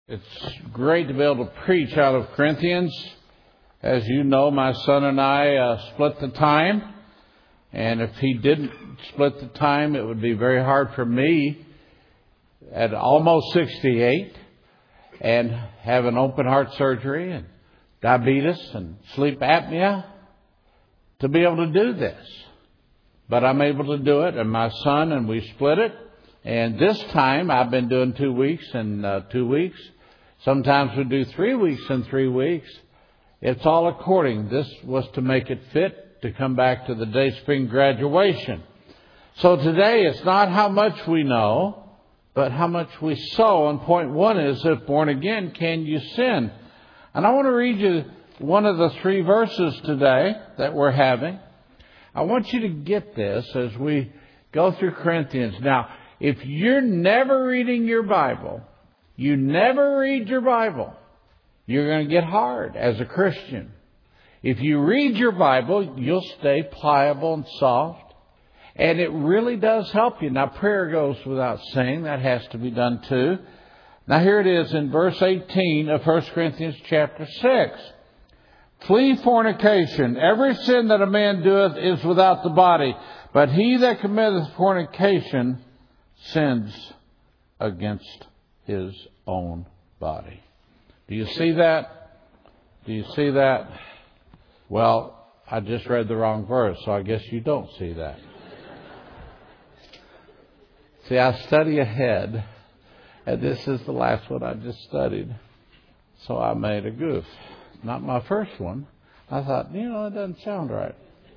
It's great to be able to preach out of Corinthians. As you know, my son and I split the time. And if he didn't split the time, it would be very hard for me at almost 68 and having open heart surgery and diabetes and sleep apnea to be able to do this. But I'm able to do it, and my son, and we split it. And this time I've been doing 2 weeks and 2 weeks. Sometimes we do 3 weeks and 3 weeks. It's all according. This was to make it fit to come back to the Day Spring graduation. So today it's not how much we know, but how much we sow. And point one is, if born again, can you sin? And I want to read you one of the 3 verses today that we're having. I want you to get this as we go through Corinthians. Now, if you're never reading your Bible, you never read your Bible, you're going to get hard as a Christian. If you read your Bible, you'll stay pliable and soft. And it really does help you. Now, prayer goes without saying. That has to be done too. Now, here it is in verse 18 of 1 Corinthians chapter 6. Flee fornication. Every sin that a man doeth is without the body, but he that committeth fornication sins against his own body. Do you see that? Do you see that? Well, I just read the wrong verse, so I guess you don't see that. See, I study ahead, and this is the last one I just studied. So I made a goof. Not my first one. I thought, that doesn't sound right.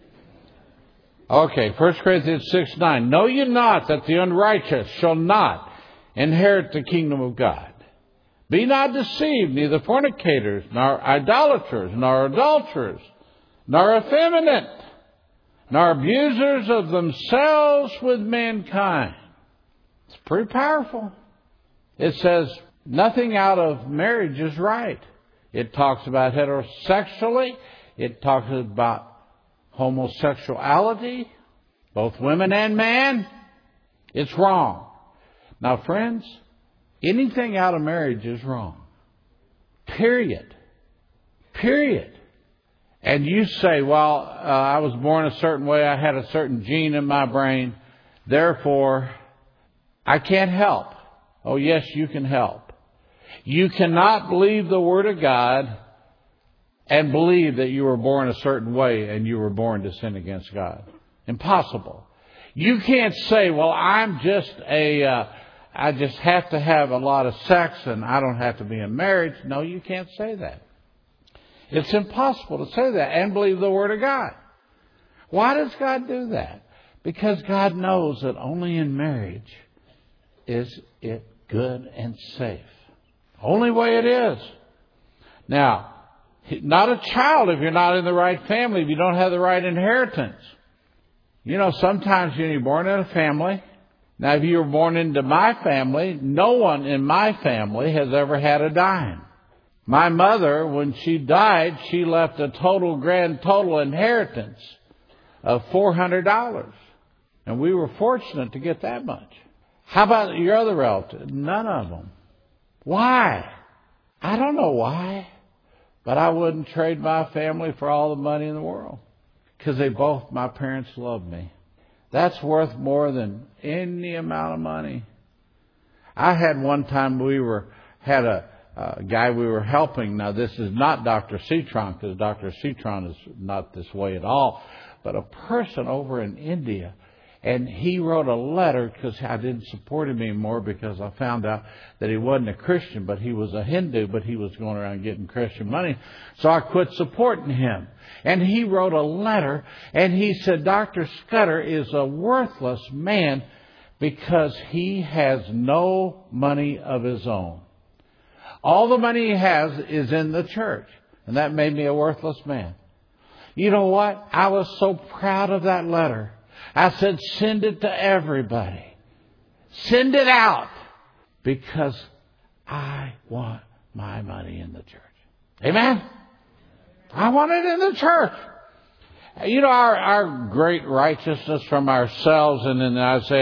Okay, 1 Corinthians 6:9. Know ye not that the unrighteous shall not inherit the kingdom of God? Be not deceived, neither fornicators, nor idolaters, nor adulterers, nor effeminate, nor abusers of themselves with mankind. It's pretty powerful. It says nothing out of marriage is right. It talks about heterosexually. It talks about homosexuality, both women and men. It's wrong. Now, friends, anything out of marriage is wrong. Period. Period. And you say, well, I was born a certain way. I had a certain gene in my brain. Therefore, I can't help. Oh, yes, you can help. You cannot believe the Word of God and believe that you were born a certain way and you were born to sin against God. Impossible. You can't say, well, I just have to have a lot of sex and I don't have to be in marriage. No, you can't say that. It's impossible to say that and believe the Word of God. Why does God do that? Because God knows that only in marriage is it good and safe. Only way it is. Now, not a child if you're not in the right family, if you don't have the right inheritance. Sometimes when you're born in a family. Now, if you were born into my family, no one in my family has ever had a dime. My mother, when she died, she left a grand total inheritance of $400. And we were fortunate to get that much. How about your other relatives? None of them. Why? I don't know why. But I wouldn't trade my family for all the money in the world. Because my parents loved me. That's worth more than any amount of money. I had one time had a guy we were helping. Now, this is not Dr. Citron, because Dr. Citron is not this way at all. But a person over in India. And he wrote a letter because I didn't support him anymore because I found out that he wasn't a Christian, but he was a Hindu, but he was going around getting Christian money. So I quit supporting him. And he wrote a letter and he said, Dr. Scudder is a worthless man because he has no money of his own. All the money he has is in the church. And that made me a worthless man. You know what? I was so proud of that letter. I said, send it to everybody. Send it out. Because I want my money in the church. Amen? I want it in the church. Our great righteousness from ourselves, and in Isaiah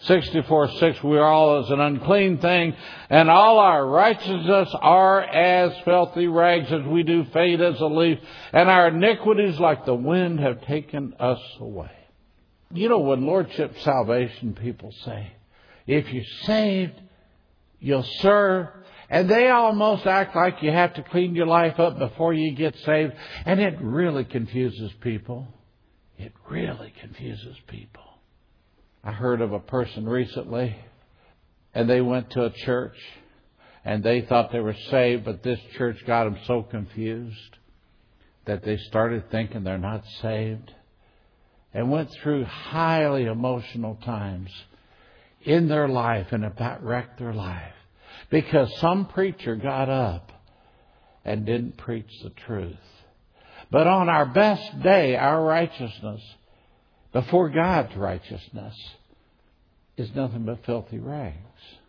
64:6, we are all as an unclean thing, and all our righteousness are as filthy rags, as we do fade as a leaf, and our iniquities like the wind have taken us away. You know, when Lordship salvation people say, if you're saved, you'll serve, and they almost act like you have to clean your life up before you get saved, and it really confuses people. It really confuses people. I heard of a person recently, and they went to a church, and they thought they were saved, but this church got them so confused that they started thinking they're not saved, and went through highly emotional times in their life, and about wrecked their life because some preacher got up and didn't preach the truth. But on our best day, our righteousness before God's righteousness is nothing but filthy rags.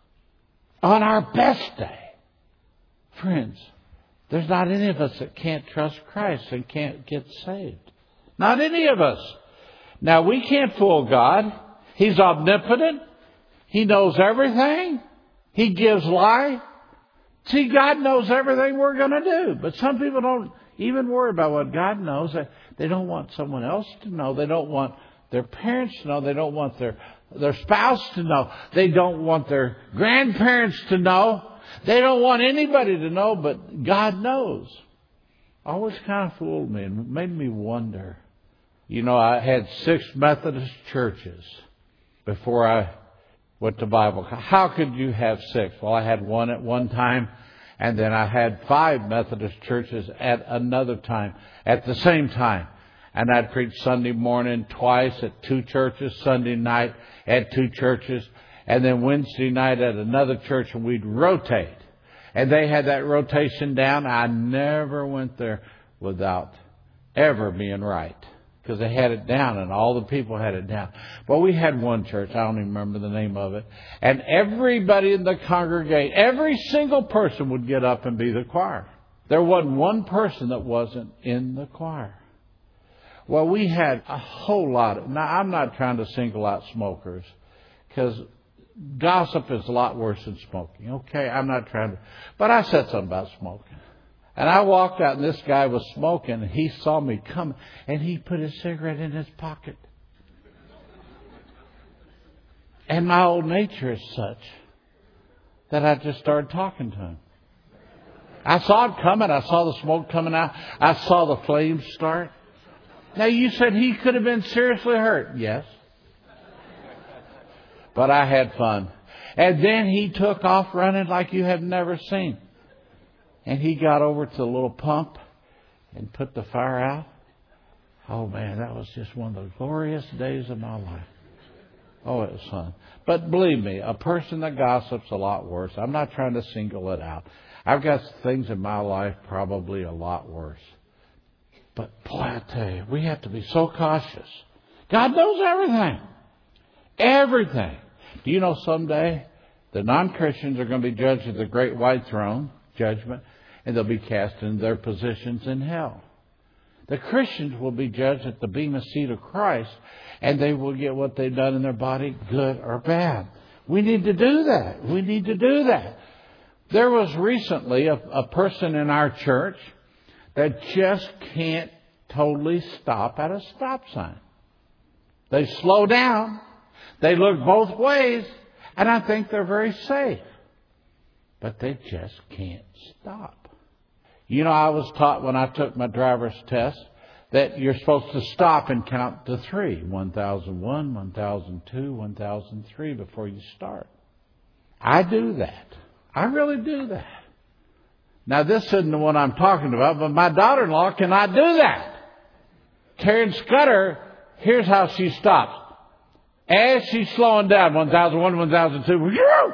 On our best day, friends, there's not any of us that can't trust Christ and can't get saved. Not any of us. Now, we can't fool God. He's omnipotent. He knows everything. He gives life. See, God knows everything we're going to do. But some people don't even worry about what God knows. They don't want someone else to know. They don't want their parents to know. They don't want their spouse to know. They don't want their grandparents to know. They don't want anybody to know, but God knows. Always kind of fooled me and made me wonder. You know, I had 6 Methodist churches before I went to Bible. How could you have 6? Well, I had one at one time, and then I had 5 Methodist churches at another time, at the same time. And I'd preach Sunday morning twice at 2 churches, Sunday night at 2 churches, and then Wednesday night at another church, and we'd rotate. And they had that rotation down. I never went there without ever being right, because they had it down and all the people had it down. But we had one church, I don't even remember the name of it, and everybody in the congregation, every single person would get up and be the choir. There wasn't one person that wasn't in the choir. Well, we had a whole lot of... Now, I'm not trying to single out smokers, because gossip is a lot worse than smoking. Okay, I'm not trying to... But I said something about smoking. And I walked out, and this guy was smoking, and he saw me coming, and he put his cigarette in his pocket. And my old nature is such that I just started talking to him. I saw it coming. I saw the smoke coming out. I saw the flames start. Now, you said he could have been seriously hurt. Yes. But I had fun. And then he took off running like you have never seen. And he got over to the little pump and put the fire out. Oh, man, that was just one of the glorious days of my life. Oh, it was fun. But believe me, a person that gossips a lot worse. I'm not trying to single it out. I've got things in my life probably a lot worse. But boy, I tell you, we have to be so cautious. God knows everything. Everything. Do you know someday the non-Christians are going to be judged at the great white throne, judgment, and they'll be cast in their positions in hell. The Christians will be judged at the bema seat of Christ, and they will get what they've done in their body, good or bad. We need to do that. We need to do that. There was recently a person in our church that just can't totally stop at a stop sign. They slow down. They look both ways, and I think they're very safe. But they just can't stop. You know, I was taught when I took my driver's test that you're supposed to stop and count to 3. 1001, 1002, 1003 before you start. I do that. I really do that. Now, this isn't the one I'm talking about, but my daughter-in-law cannot do that. Karen Scudder, here's how she stops. As she's slowing down, 1001, 1002,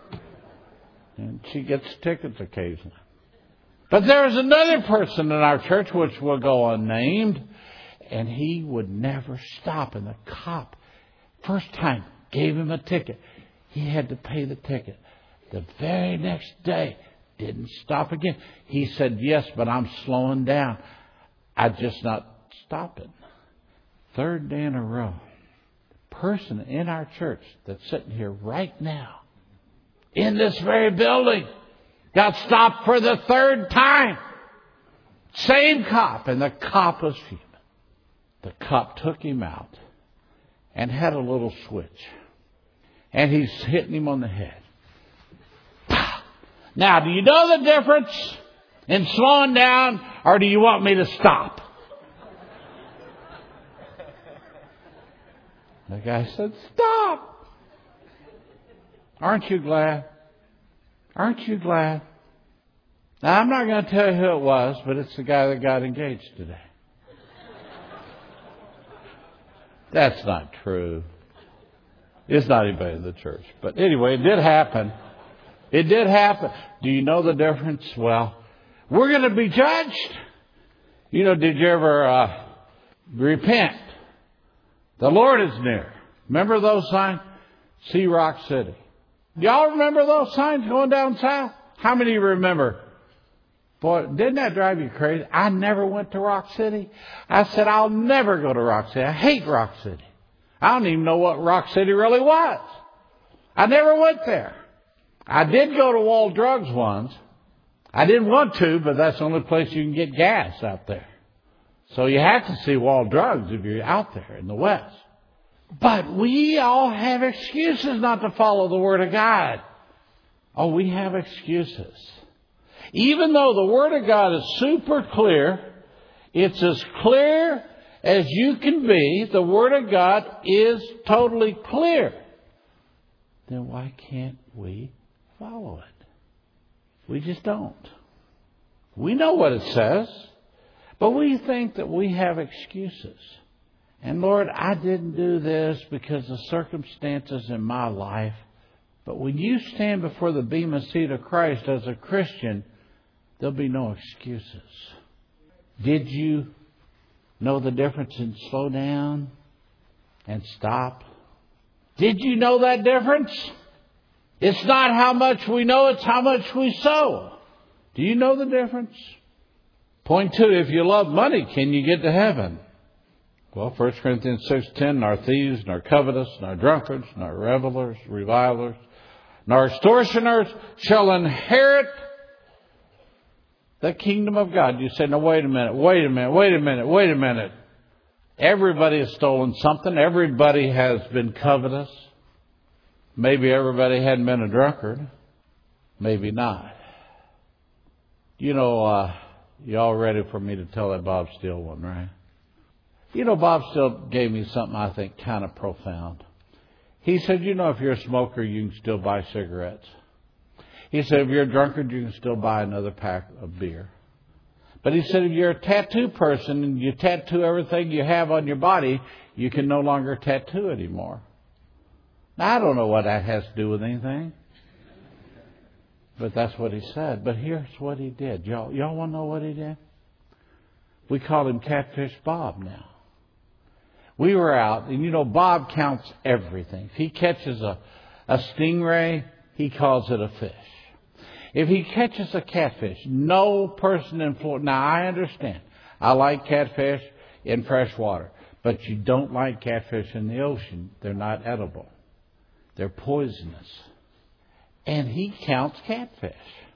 and she gets tickets occasionally. But there is another person in our church, which will go unnamed, and he would never stop. And the cop, first time, gave him a ticket. He had to pay the ticket. The very next day, didn't stop again. He said, yes, but I'm slowing down. I'm just not stopping. 3rd day in a row, the person in our church that's sitting here right now, in this very building, got stopped for the third time. Same cop, and the cop was human. The cop took him out and had a little switch. And he's hitting him on the head. Now, do you know the difference in slowing down, or do you want me to stop? The guy said, stop. Aren't you glad? Aren't you glad? Now, I'm not going to tell you who it was, but it's the guy that got engaged today. That's not true. It's not anybody in the church. But anyway, it did happen. It did happen. Do you know the difference? Well, we're going to be judged. You know, did you ever repent? The Lord is near. Remember those signs? See Rock City. Y'all remember those signs going down south? How many of you remember? Boy, didn't that drive you crazy? I never went to Rock City. I said, I'll never go to Rock City. I hate Rock City. I don't even know what Rock City really was. I never went there. I did go to Wall Drugs once. I didn't want to, but that's the only place you can get gas out there. So you have to see Wall Drugs if you're out there in the West. But we all have excuses not to follow the Word of God. Oh, we have excuses. Even though the Word of God is super clear, it's as clear as you can be. The Word of God is totally clear. Then why can't we follow it? We just don't. We know what it says, but we think that we have excuses. And Lord, I didn't do this because of circumstances in my life. But when you stand before the bema seat of Christ as a Christian, there'll be no excuses. Did you know the difference in slow down and stop? Did you know that difference? It's not how much we know, it's how much we sow. Do you know the difference? Point 2, if you love money, can you get to heaven? Well, 1 Corinthians 6:10, nor thieves, nor covetous, nor drunkards, nor revelers, revilers, nor extortioners shall inherit the kingdom of God. You say, no, wait a minute. Everybody has stolen something. Everybody has been covetous. Maybe everybody hadn't been a drunkard. Maybe not. You know, y'all ready for me to tell that Bob Steele one, right? You know, Bob Steele gave me something I think kind of profound. He said, you know, if you're a smoker, you can still buy cigarettes. He said, if you're a drunkard, you can still buy another pack of beer. But he said, if you're a tattoo person and you tattoo everything you have on your body, you can no longer tattoo anymore. Now, I don't know what that has to do with anything. But that's what he said. But here's what he did. Y'all want to know what he did? We call him Catfish Bob now. We were out, and you know, Bob counts everything. If he catches a stingray, he calls it a fish. If he catches a catfish, no person in Florida... Now, I understand. I like catfish in fresh water. But you don't like catfish in the ocean. They're not edible. They're poisonous. And he counts catfish.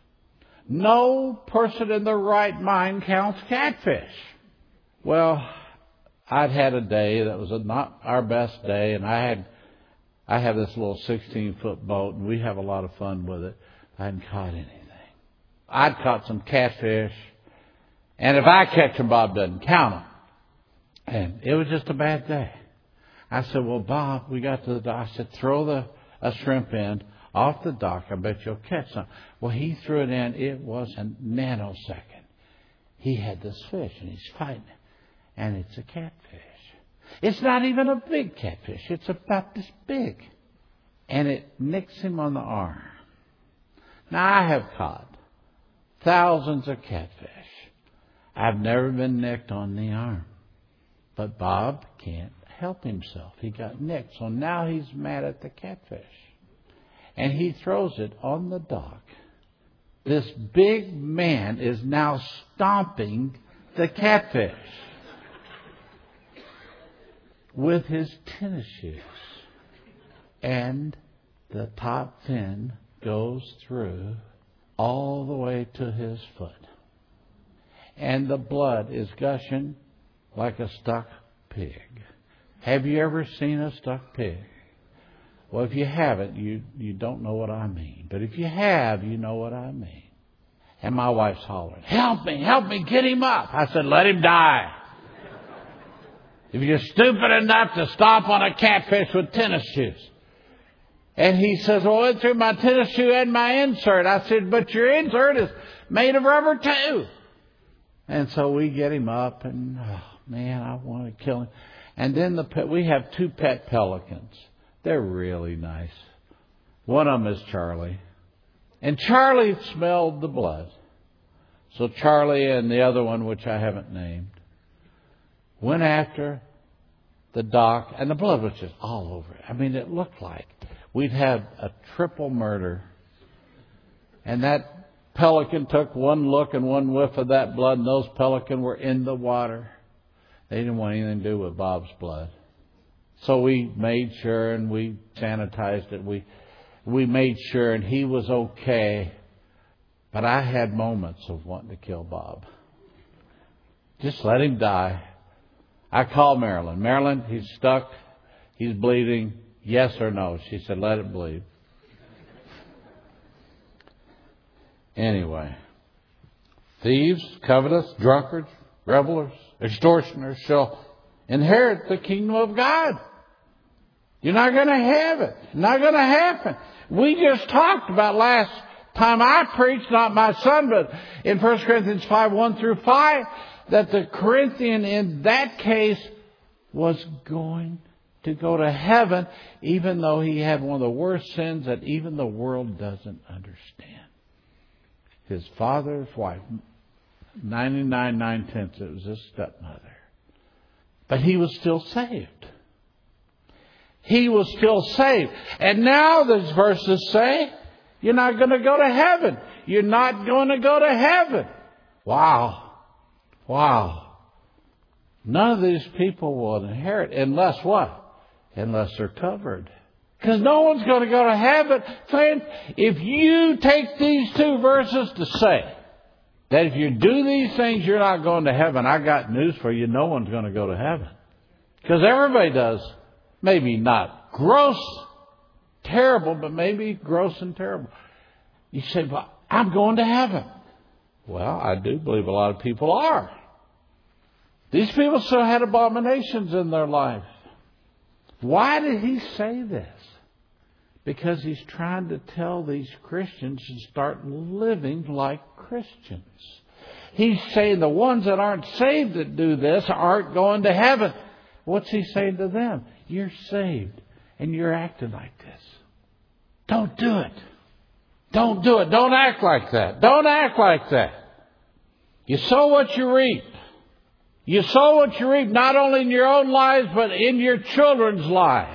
No person in their right mind counts catfish. Well, I'd had a day that was not our best day, and I have this little 16-foot boat, and we have a lot of fun with it. I hadn't caught anything. I'd caught some catfish, and if I catch them, Bob doesn't count them. And it was just a bad day. I said, well, Bob, we got to the dock. I said, throw a shrimp in off the dock. I bet you'll catch some. Well, he threw it in. It was a nanosecond. He had this fish, and he's fighting it. And it's a catfish. It's not even a big catfish. It's about this big. And it nicks him on the arm. Now, I have caught thousands of catfish. I've never been nicked on the arm. But Bob can't help himself. He got nicked. So now he's mad at the catfish. And he throws it on the dock. This big man is now stomping the catfish with his tennis shoes. and the top fin goes through all the way to his foot. And the blood is gushing like a stuck pig. Have you ever seen a stuck pig? Well, if you haven't, you don't know what I mean. But if you have, you know what I mean. And my wife's hollering, help me, get him up. I said, let him die. If you're stupid enough to stomp on a catfish with tennis shoes. And he says, well, it threw my tennis shoe and my insert. I said, but your insert is made of rubber too. And so we get him up, and oh man, I want to kill him. And then we have 2 pet pelicans. They're really nice. One of them is Charlie. And Charlie smelled the blood. So Charlie and the other one, which I haven't named, went after the dock, and the blood was just all over it. I mean, it looked like we'd had a triple murder. And that pelican took one look and one whiff of that blood, and those pelicans were in the water. They didn't want anything to do with Bob's blood. So we made sure, and we sanitized it. We made sure, and he was okay. But I had moments of wanting to kill Bob. Just let him die. I called Marilyn. Marilyn, he's stuck. He's bleeding. Yes or no? She said, let it bleed. Anyway, thieves, covetous, drunkards, revelers, extortioners shall inherit the kingdom of God. You're not going to have it. Not going to happen. We just talked about last time I preached, not my son, but in 1 Corinthians 5, 1 through 5, that the Corinthian in that case was going to go to heaven, even though he had one of the worst sins that even the world doesn't understand. His father's wife, 99 9/10, it was his stepmother. But he was still saved. He was still saved. And now these verses say, you're not going to go to heaven. You're not going to go to heaven. Wow. Wow. None of these people will inherit unless what? Unless they're covered. Because no one's going to go to heaven. Friend, if you take these 2 verses to say that if you do these things, you're not going to heaven, I got news for you. No one's going to go to heaven. Because everybody does. Maybe not gross, terrible, but maybe gross and terrible. You say, but I'm going to heaven. Well, I do believe a lot of people are. These people still had abominations in their life. Why did he say this? Because he's trying to tell these Christians to start living like Christians. He's saying the ones that aren't saved that do this aren't going to heaven. What's he saying to them? You're saved and you're acting like this. Don't do it. Don't do it. Don't act like that. Don't act like that. You sow what you reap. You sow what you reap, not only in your own lives, but in your children's lives.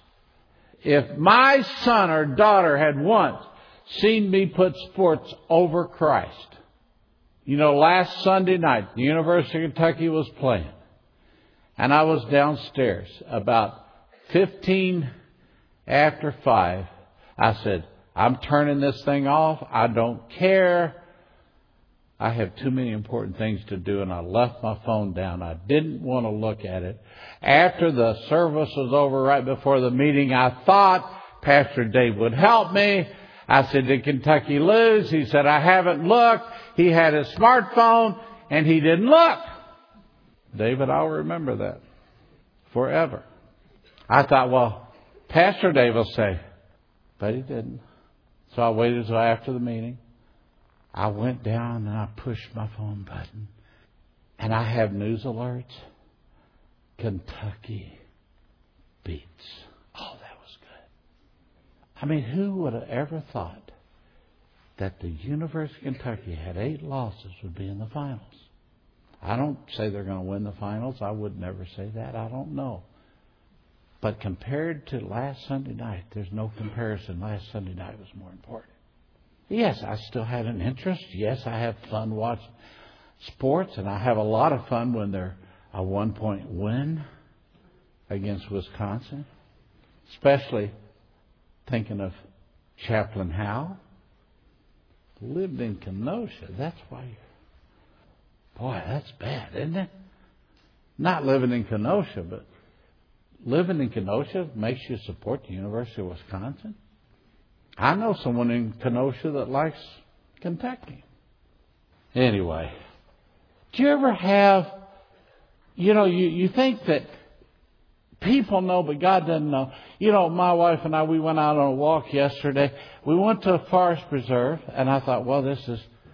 If my son or daughter had once seen me put sports over Christ. You know, last Sunday night, the University of Kentucky was playing. And I was downstairs about 15 after 5. I said, I'm turning this thing off. I don't care. I have too many important things to do, and I left my phone down. I didn't want to look at it. After the service was over, right before the meeting, I thought Pastor Dave would help me. I said, did Kentucky lose? He said, I haven't looked. He had his smartphone, and he didn't look. David, I'll remember that forever. I thought, well, Pastor Dave will say, but he didn't. So I waited until after the meeting. I went down and I pushed my phone button. And I have news alerts. Kentucky beats. Oh, that was good. I mean, who would have ever thought that the University of Kentucky had 8 losses would be in the finals? I don't say they're going to win the finals. I would never say that. I don't know. But compared to last Sunday night, there's no comparison. Last Sunday night was more important. Yes, I still had an interest. Yes, I have fun watching sports, and I have a lot of fun when they're a 1-point win against Wisconsin. Especially Thinking of Chaplain Howe. Lived in Kenosha. That's why. Boy, that's bad, isn't it? Not living in Kenosha, but living in Kenosha makes you support the University of Wisconsin. I know someone in Kenosha that likes Kentucky. Anyway, do you ever have, you think that people know, but God doesn't know. My wife and I, we went out on a walk yesterday. We went to a forest preserve, and I thought, well, this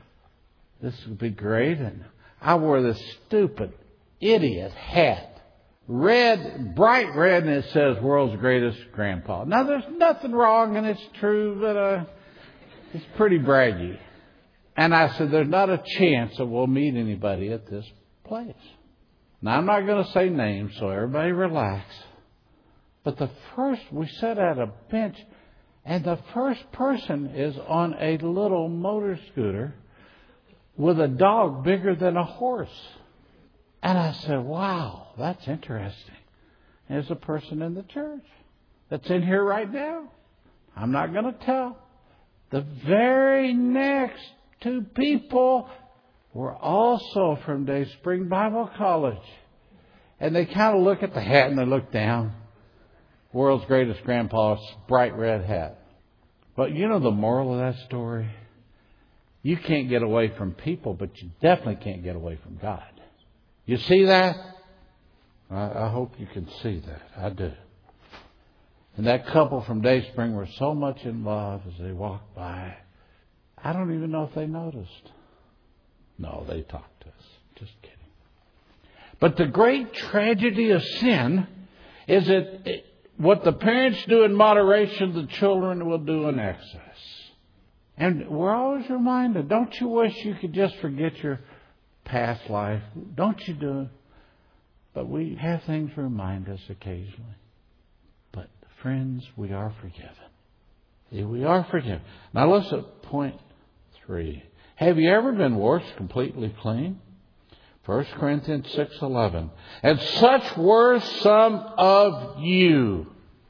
would be great. And I wore this stupid, idiot hat. Red, bright red, and it says world's greatest grandpa. Now, there's nothing wrong, and it's true, but it's pretty braggy. And I said, there's not a chance that we'll meet anybody at this place. Now, I'm not going to say names, so everybody relax. But we sat at a bench, and the first person is on a little motor scooter with a dog bigger than a horse. And I said, wow, that's interesting. There's a person in the church that's in here right now. I'm not going to tell. The very next two people were also from Day Spring Bible College. And they kind of look at the hat and they look down. World's greatest grandpa's bright red hat. But you know the moral of that story? You can't get away from people, but you definitely can't get away from God. You see that? I hope you can see that. I do. And that couple from Day Spring were so much in love as they walked by. I don't even know if they noticed. No, they talked to us. Just kidding. But the great tragedy of sin is that what the parents do in moderation, the children will do in excess. And we're always reminded, don't you wish you could just forget your past life? Don't you do it? But we have things remind us occasionally. But friends, we are forgiven. Yeah, we are forgiven. Now let's at point 3. Have you ever been washed completely clean? 1 Corinthians 6:11. And such were some of you.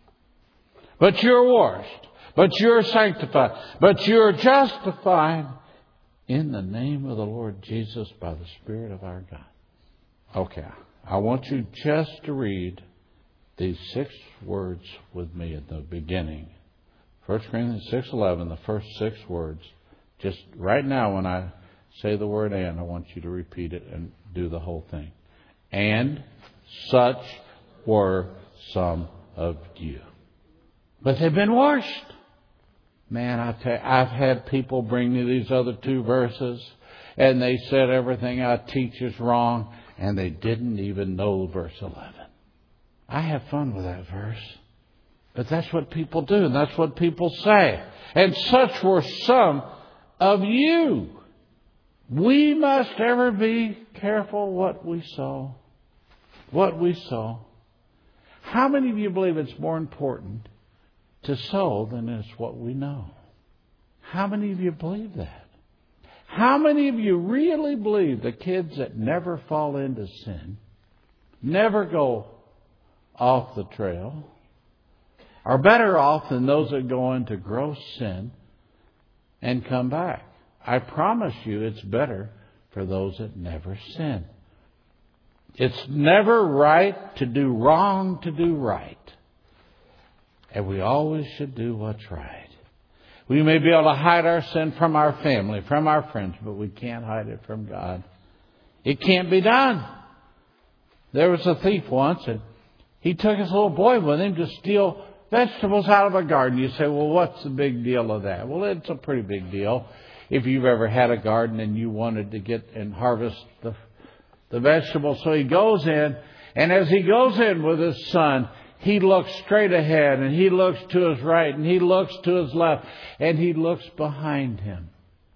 But you're washed. But you're sanctified. But you're justified in the name of the Lord Jesus by the Spirit of our God. Okay. I want you just to read these 6 words with me at the beginning. 1 Corinthians 6:11, the first 6 words. Just right now when I say the word and, I want you to repeat it and do the whole thing. And such were some of you. But they've been washed. Man, I tell you, I've had people bring me these other 2 verses, and they said everything I teach is wrong, and they didn't even know verse 11. I have fun with that verse. But that's what people do, and that's what people say. And such were some of you. We must ever be careful what we sow. What we sow. How many of you believe it's more important to sow than it's what we know? How many of you believe that? How many of you really believe the kids that never fall into sin, never go off the trail, are better off than those that go into gross sin and come back? I promise you it's better for those that never sin. It's never right to do wrong to do right. And we always should do what's right. We may be able to hide our sin from our family, from our friends, but we can't hide it from God. It can't be done. There was a thief once, and he took his little boy with him to steal vegetables out of a garden. You say, well, what's the big deal of that? Well, it's a pretty big deal. If you've ever had a garden and you wanted to get and harvest the vegetables. So he goes in, and as he goes in with his son, he looks straight ahead, and he looks to his right, and he looks to his left, and he looks behind him.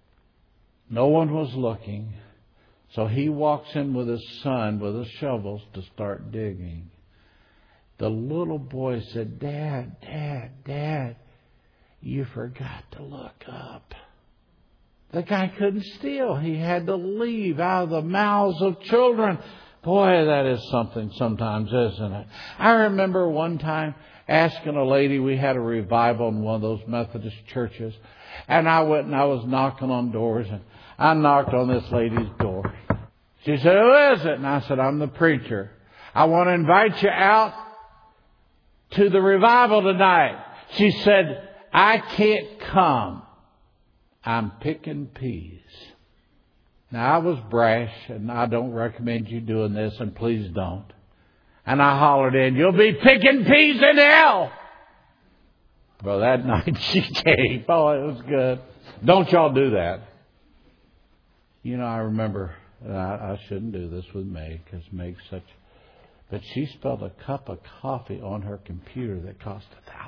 No one was looking. So he walks in with his son with his shovels to start digging. The little boy said, Dad, Dad, Dad, you forgot to look up. The guy couldn't steal. He had to leave out of the mouths of children. Boy, that is something sometimes, isn't it? I remember one time asking a lady. We had a revival in one of those Methodist churches. And I went and I was knocking on doors. And I knocked on this lady's door. She said, "Who is it?" And I said, "I'm the preacher. I want to invite you out to the revival tonight." She said, "I can't come. I'm picking peas." Now, I was brash, and I don't recommend you doing this, and please don't. And I hollered in, "You'll be picking peas in hell." Well, that night she came. Oh, it was good. Don't y'all do that. You know, I remember, I shouldn't do this with Meg, because Meg's such... But she spelled a cup of coffee on her computer that cost $1,000.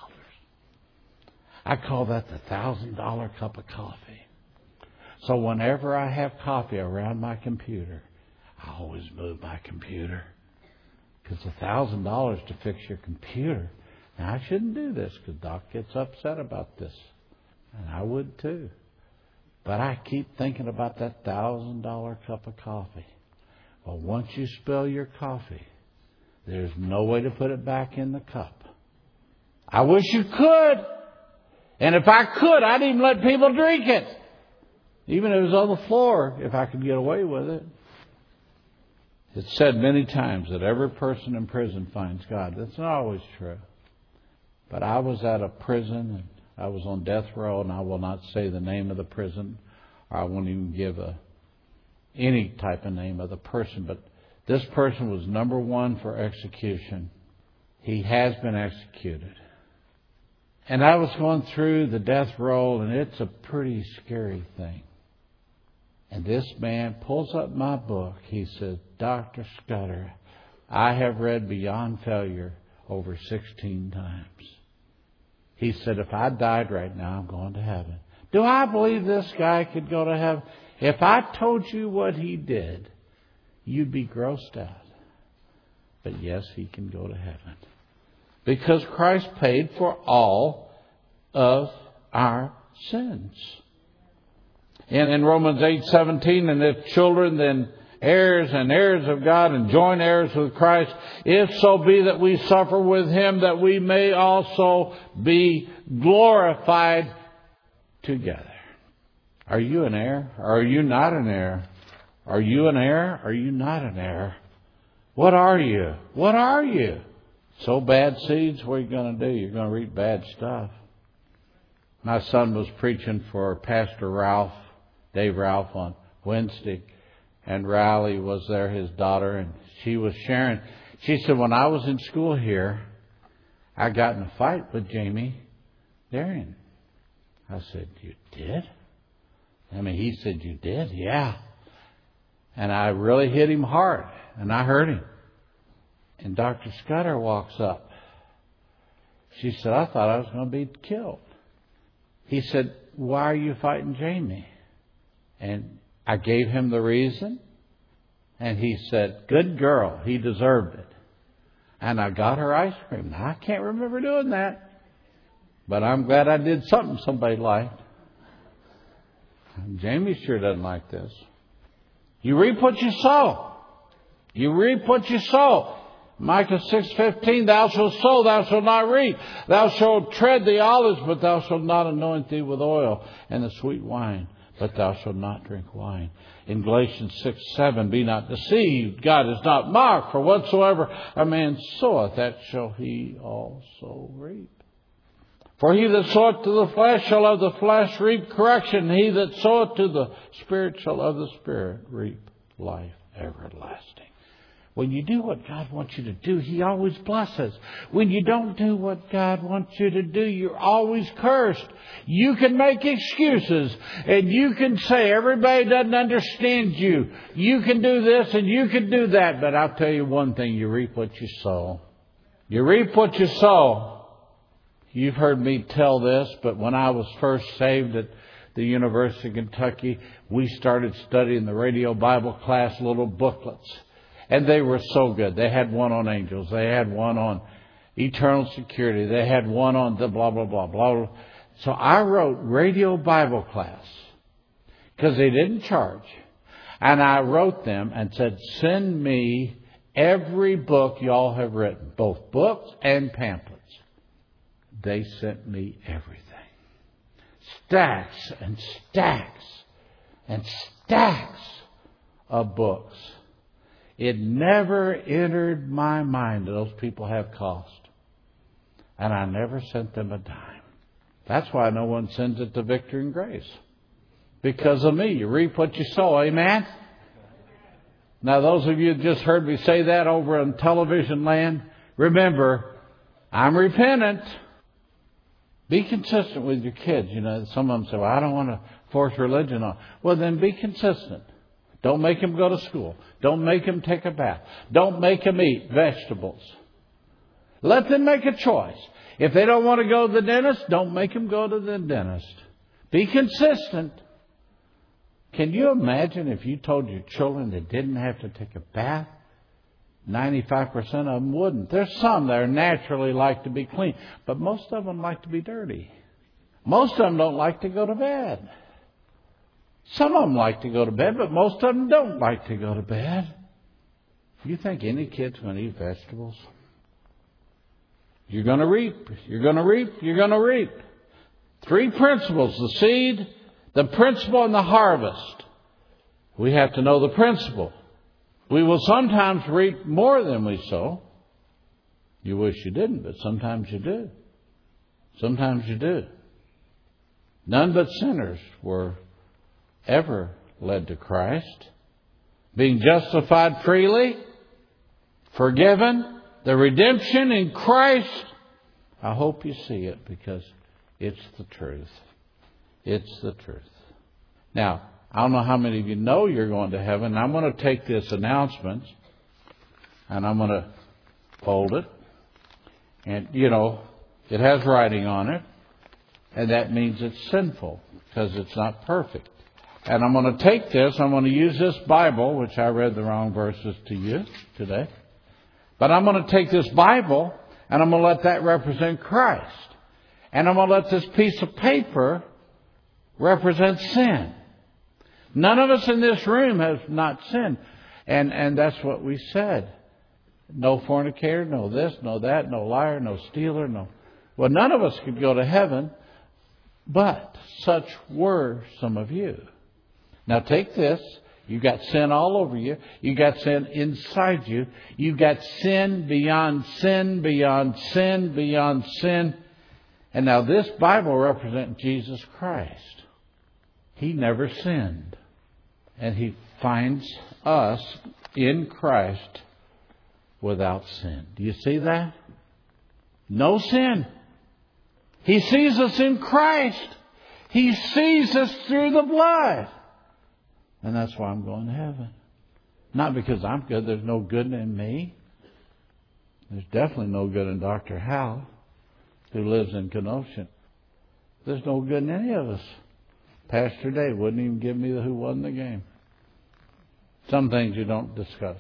I call that the $1,000 cup of coffee. So whenever I have coffee around my computer, I always move my computer. Because $1,000 to fix your computer. Now, I shouldn't do this because Doc gets upset about this. And I would too. But I keep thinking about that $1,000 cup of coffee. Well, once you spill your coffee, there's no way to put it back in the cup. I wish you could. And if I could, I'd even let people drink it. Even if it was on the floor, if I could get away with it. It's said many times that every person in prison finds God. That's not always true. But I was at a prison, and I was on death row, and I will not say the name of the prison, or I won't even give any type of name of the person. But this person was number one for execution. He has been executed. And I was going through the death row, and it's a pretty scary thing. And this man pulls up my book. He says, "Dr. Scudder, I have read Beyond Failure over 16 times. He said, "If I died right now, I'm going to heaven." Do I believe this guy could go to heaven? If I told you what he did, you'd be grossed out. But yes, he can go to heaven. Because Christ paid for all of our sins. In Romans 8:17, "And if children, then heirs and heirs of God, and joint heirs with Christ, if so be that we suffer with Him, that we may also be glorified together." Are you an heir? Or are you not an heir? Are you an heir? Are you not an heir? What are you? What are you? Sow bad seeds? What are you going to do? You're going to reap bad stuff. My son was preaching for Pastor Ralph, Dave Ralph, on Wednesday. And Riley was there, his daughter, and she was sharing. She said, "When I was in school here, I got in a fight with Jamie Darian." I said, "You did?" He said, "You did?" "Yeah." And I really hit him hard, and I hurt him. And Dr. Scudder walks up. She said, "I thought I was going to be killed." He said, "Why are you fighting Jamie?" And I gave him the reason. And he said, "Good girl. He deserved it." And I got her ice cream. Now, I can't remember doing that. But I'm glad I did something somebody liked. Jamie sure doesn't like this. You reap what you sow. You reap what you sow. Micah 6:15, "Thou shalt sow, thou shalt not reap. Thou shalt tread the olives, but thou shalt not anoint thee with oil, and the sweet wine, but thou shalt not drink wine." In Galatians 6:7, "Be not deceived, God is not mocked, for whatsoever a man soweth, that shall he also reap. For he that soweth to the flesh shall of the flesh reap correction. He that soweth to the Spirit shall of the Spirit reap life everlasting." When you do what God wants you to do, He always blesses. When you don't do what God wants you to do, you're always cursed. You can make excuses, and you can say everybody doesn't understand you. You can do this and you can do that. But I'll tell you one thing, you reap what you sow. You reap what you sow. You've heard me tell this, but when I was first saved at the University of Kentucky, we started studying the radio Bible class little booklets. And they were so good. They had one on angels. They had one on eternal security. They had one on the blah, blah, blah, blah. So I wrote radio Bible class because they didn't charge. And I wrote them and said, "Send me every book y'all have written, both books and pamphlets. They sent me everything. Stacks and stacks and stacks of books. It never entered my mind that those people have cost. And I never sent them a dime. That's why no one sends it to Victory and Grace. Because of me. You reap what you sow. Amen? Now, those of you who just heard me say that over in television land, remember, I'm repentant. Be consistent with your kids. You know, some of them say, well, I don't want to force religion on. Well, then be consistent. Don't make them go to school. Don't make them take a bath. Don't make them eat vegetables. Let them make a choice. If they don't want to go to the dentist, don't make them go to the dentist. Be consistent. Can you imagine if you told your children they didn't have to take a bath? 95% of them wouldn't. There's some that are naturally like to be clean, but most of them like to be dirty. Most of them don't like to go to bed. Some of them like to go to bed, but most of them don't like to go to bed. You think any kid's going to eat vegetables? You're going to reap. You're going to reap. You're going to reap. 3 principles: the seed, the principle, and the harvest. We have to know the principle. We will sometimes reap more than we sow. You wish you didn't, but sometimes you do. Sometimes you do. None but sinners were ever led to Christ. Being justified freely, forgiven, the redemption in Christ. I hope you see it because it's the truth. It's the truth. Now, I don't know how many of you know you're going to heaven. I'm going to take this announcement and I'm going to fold it. And, you know, it has writing on it. And that means it's sinful because it's not perfect. And I'm going to take this. I'm going to use this Bible, which I read the wrong verses to you today. But I'm going to take this Bible and I'm going to let that represent Christ. And I'm going to let this piece of paper represent sin. None of us in this room has not sinned. And that's what we said. No fornicator, no this, no that, no liar, no stealer, no. Well, none of us could go to heaven, but such were some of you. Now take this. You got sin all over you. You got sin inside you. You got sin beyond sin, beyond sin, beyond sin. And now this Bible represents Jesus Christ. He never sinned. And He finds us in Christ without sin. Do you see that? No sin. He sees us in Christ. He sees us through the blood. And that's why I'm going to heaven. Not because I'm good. There's no good in me. There's definitely no good in Dr. Hal, who lives in Kenosha. There's no good in any of us. Pastor Dave wouldn't even give me the who won the game. Some things you don't discuss.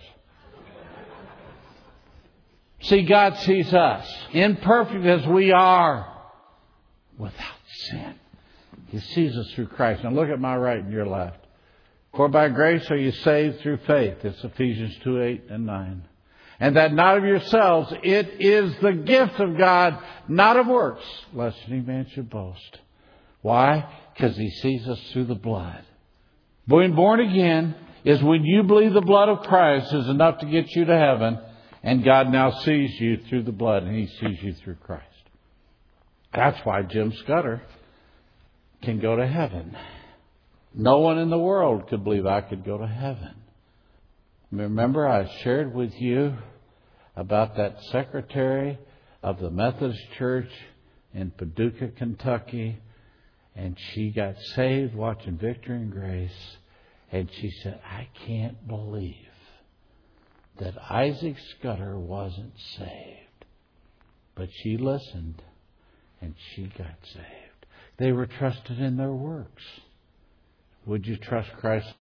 See, God sees us, imperfect as we are, without sin. He sees us through Christ. Now look at my right and your left. For by grace are you saved through faith. It's Ephesians 2:8 and 9. And that not of yourselves, it is the gift of God, not of works, lest any man should boast. Why? Because He sees us through the blood. Being born again is when you believe the blood of Christ is enough to get you to heaven, and God now sees you through the blood, and He sees you through Christ. That's why Jim Scudder can go to heaven. No one in the world could believe I could go to heaven. Remember, I shared with you about that secretary of the Methodist Church in Paducah, Kentucky, and she got saved watching Victory and Grace, and she said, I can't believe that Isaac Scudder wasn't saved. But she listened, and she got saved. They were trusted in their works. Would you trust Christ